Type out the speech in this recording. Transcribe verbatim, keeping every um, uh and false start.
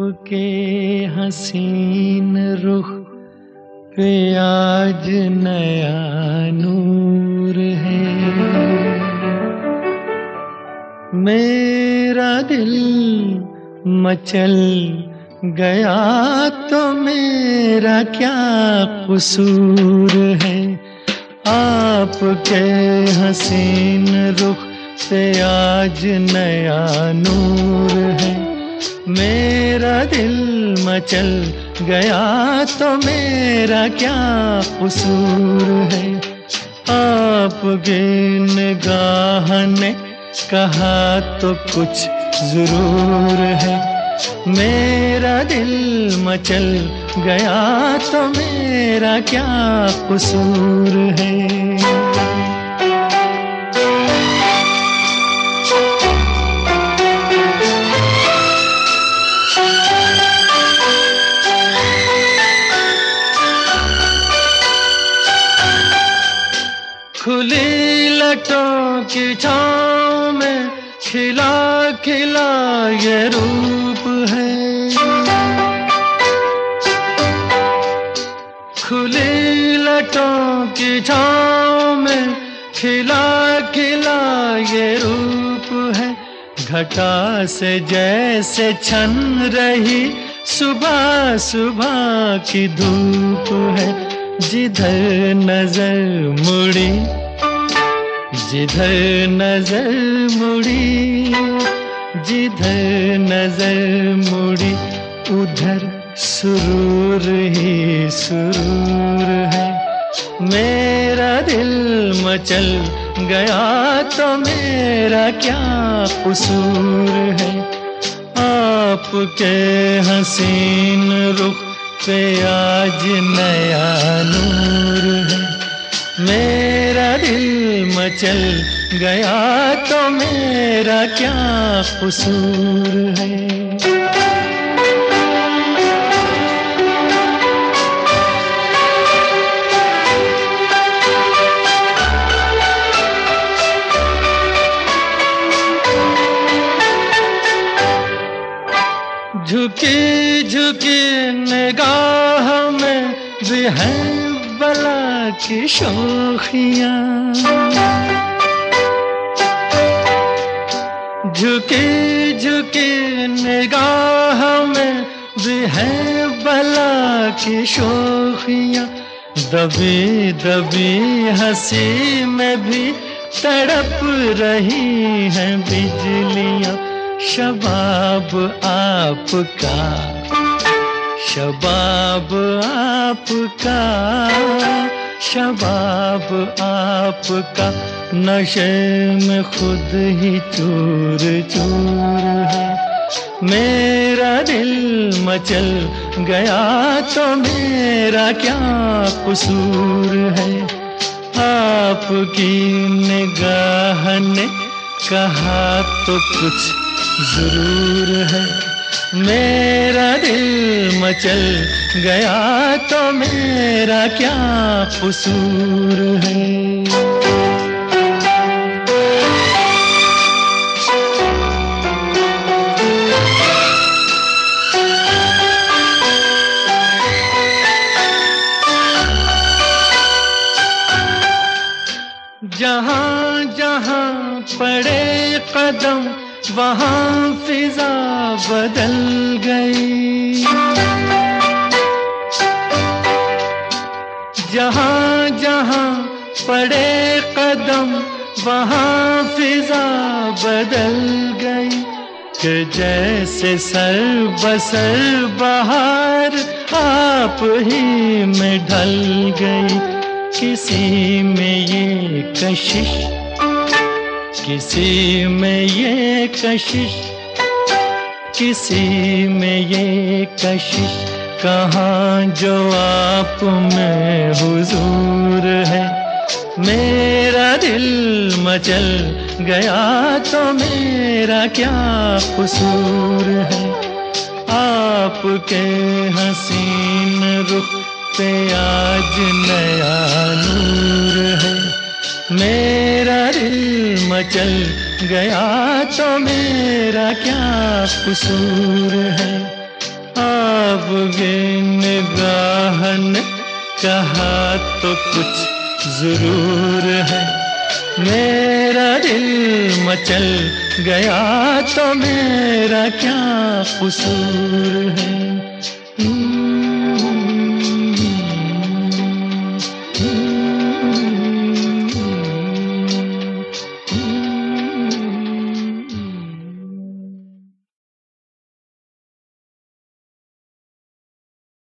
आपके हसीन रुख पे आज नया नूर है। मेरा दिल मचल गया तो मेरा क्या कसूर है। आपके हसीन रुख पे आज नया नूर है। मेरा दिल मचल गया तो मेरा क्या कसूर है। आपकी निगाह ने कहा तो कुछ जरूर है। मेरा दिल मचल गया तो मेरा क्या कसूर है। खुली लटों की छाँव में खिला खिला ये रूप है। खुली लटों की छाँव में खिला खिला ये रूप है। घटा से जैसे छन रही सुबह सुबह की धूप है। जिधर नजर मुड़ी जिधर नजर मुड़ी जिधर नजर मुड़ी उधर सुरूर ही सुरूर है। मेरा दिल मचल गया तो मेरा क्या कसूर है। आपके हसीन रुख पे आज नया नूर है। मेरा दिल मचल गया तो मेरा क्या कसूर है। झुकी झुकी निगाह में भी है बला की शोखियाँ। झुकी झुकी निगाह में भी है बला की शोखियाँ। दबी दबी हंसी में भी तड़प रही हैं बिजलियाँ। शबाब आपका शबाब आपका शबाब आपका नशे में खुद ही चूर चूर है। मेरा दिल मचल गया तो मेरा क्या कसूर है। आपकी निगाह ने कहा तो कुछ जरूर है। मेरा दिल मचल गया तो मेरा क्या कसूर है। जहाँ जहाँ पड़े कदम वहाँ फिजा बदल गई। जहाँ जहाँ पड़े कदम वहाँ फिजा बदल गई। कि जैसे सर बसर बहार आप ही में ढल गई। किसी में ये कशिश किसी में ये कशिश किसी में ये कशिश कहाँ जो आप में हुजूर है। मेरा दिल मचल गया तो मेरा क्या कसूर है। आपके हसीन रुख पे आज नया नूर है। मेरा दिल मचल गया तो मेरा क्या कसूर है। आपकी निगाह ने कहा तो कुछ जरूर है। मेरा दिल मचल गया तो मेरा क्या कसूर है।